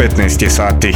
15 je sati.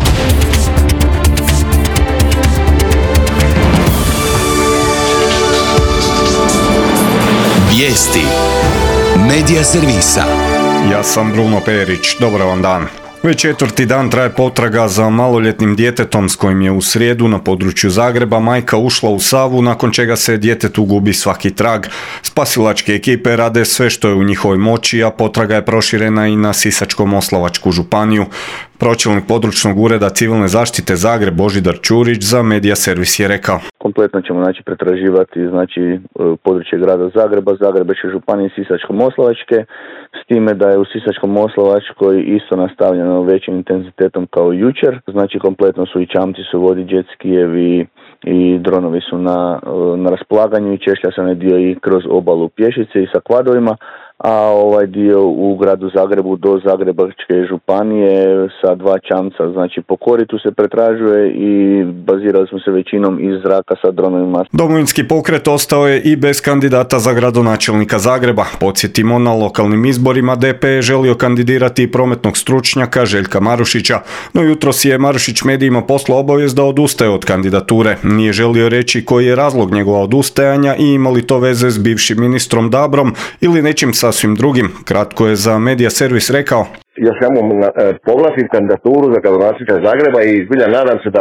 Vijesti Medija servisa. Ja sam Bruno Perić, dobar vam dan. Već četvrti dan traje potraga za maloljetnim djetetom s kojim je u srijedu na području Zagreba majka ušla u Savu, nakon čega se djetetu gubi svaki trag. Spasilačke ekipe rade sve što je u njihovoj moći, a potraga je proširena i na Sisačko-moslavačku županiju. Pročelnik područnog ureda civilne zaštite Zagreb Božidar Ćurić za Medija servis je rekao: kompletno ćemo pretraživati područje grada Zagreba, Zagrebačke županije, Sisačko-moslavačke, s time da je u Sisačko-moslavačkoj isto nastavljeno većim intenzitetom kao jučer. Kompletno su i čamci su vodi, jet skijevi i dronovi su na raspolaganju i češlja se onaj dio i kroz obalu pješice i sa kvadrovima, a ovaj dio u gradu Zagrebu do Zagrebačke županije sa 2 čamca, po koritu se pretražuje i bazirali smo se većinom iz zraka sa dronovima. Domovinski pokret ostao je i bez kandidata za gradonačelnika Zagreba. Podsjetimo, na lokalnim izborima DP je želio kandidirati prometnog stručnjaka Željka Marušića, no jutros je Marušić medijima poslao obavijest da odustaje od kandidature. Nije želio reći koji je razlog njegova odustajanja i ima li to veze s bivšim ministrom Dabrom ili nečim sasvim drugim. Kratko je za Medija servis rekao: ja samo povlačim kandidaturu za gradonačelnika Zagreba i zbilja nadam se da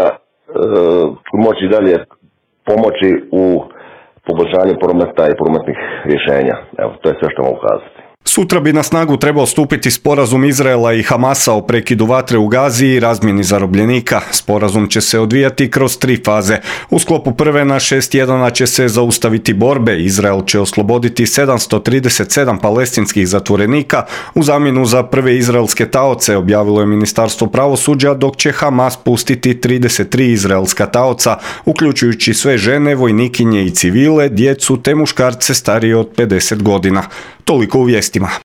moći dalje pomoći u poboljšanju prometa i prometnih rješenja. Evo, to je sve što mogu kazati. Sutra bi na snagu trebao stupiti sporazum Izraela i Hamasa o prekidu vatre u Gazi i razmjeni zarobljenika. Sporazum će se odvijati kroz 3 faze. U sklopu prve na 6 tjedana će se zaustaviti borbe. Izrael će osloboditi 737 palestinskih zatvorenika u zamjenu za prve izraelske taoce, objavilo je Ministarstvo pravosuđa, dok će Hamas pustiti 33 izraelska taoca, uključujući sve žene, vojnikinje i civile, djecu te muškarce starije od 50 godina. Toliko u vijestima.